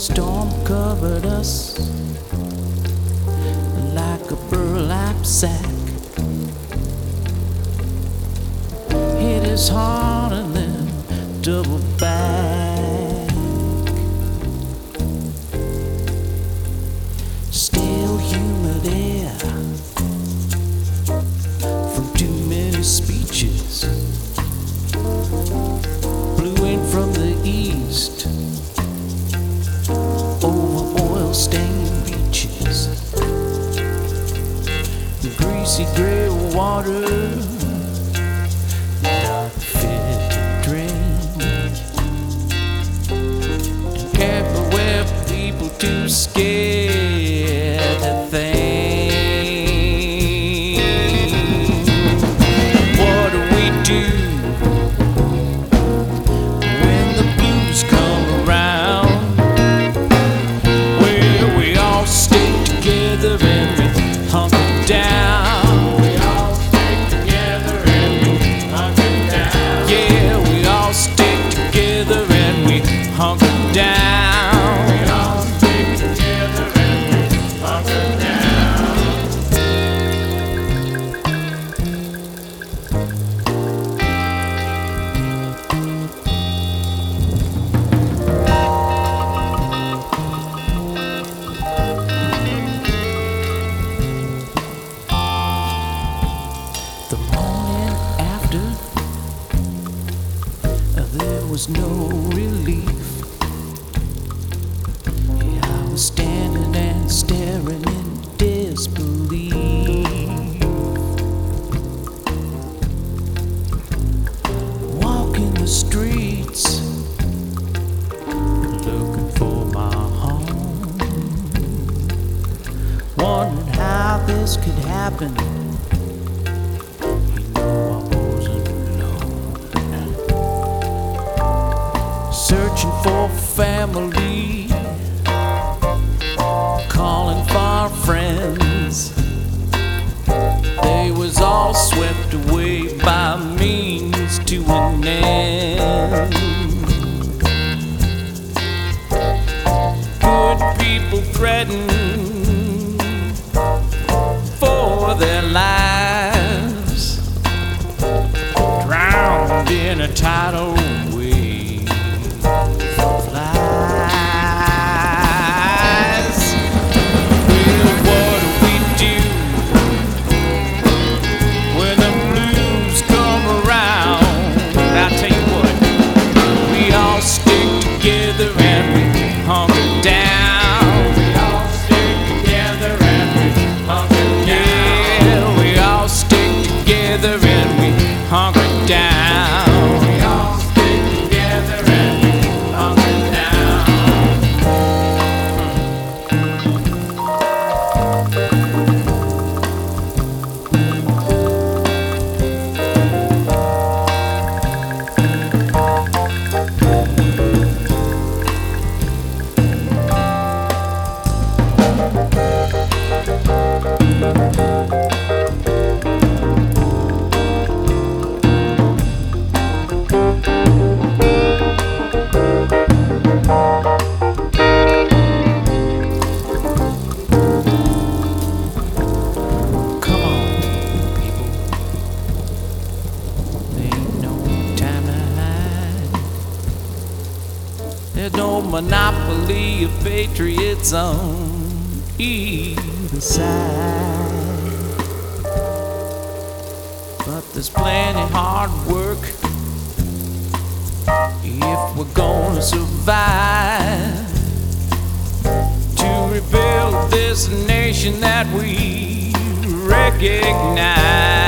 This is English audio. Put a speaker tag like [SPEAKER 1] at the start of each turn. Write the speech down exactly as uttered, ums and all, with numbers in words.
[SPEAKER 1] storm covered us like a burlap sack. Hit us hard and then double back. Still humid air from too many speeches. Blew in from the east over oil-stained beaches. Greasy gray water, not fit to drink. And everywhere people too scared to think. What do we do when the blues come around? Well, we all stick together and we hunker down. We all stick together and we hunker down. Yeah, we all stick together and we hunker down. We all stick together and we hunker down. The morning after, there was no relief. Yeah, I was standing and staring in disbelief. Walking the streets, looking for my home. Wondering how this could happen. Searching for family, calling for friends. They was all swept away by means to an end. Good people threatened for their lives, drowned in a tidal wave. Hunker down. We all stick together and we hunker There's no monopoly of patriots on either side, but there's plenty hard work if we're gonna survive to rebuild this nation that we recognize.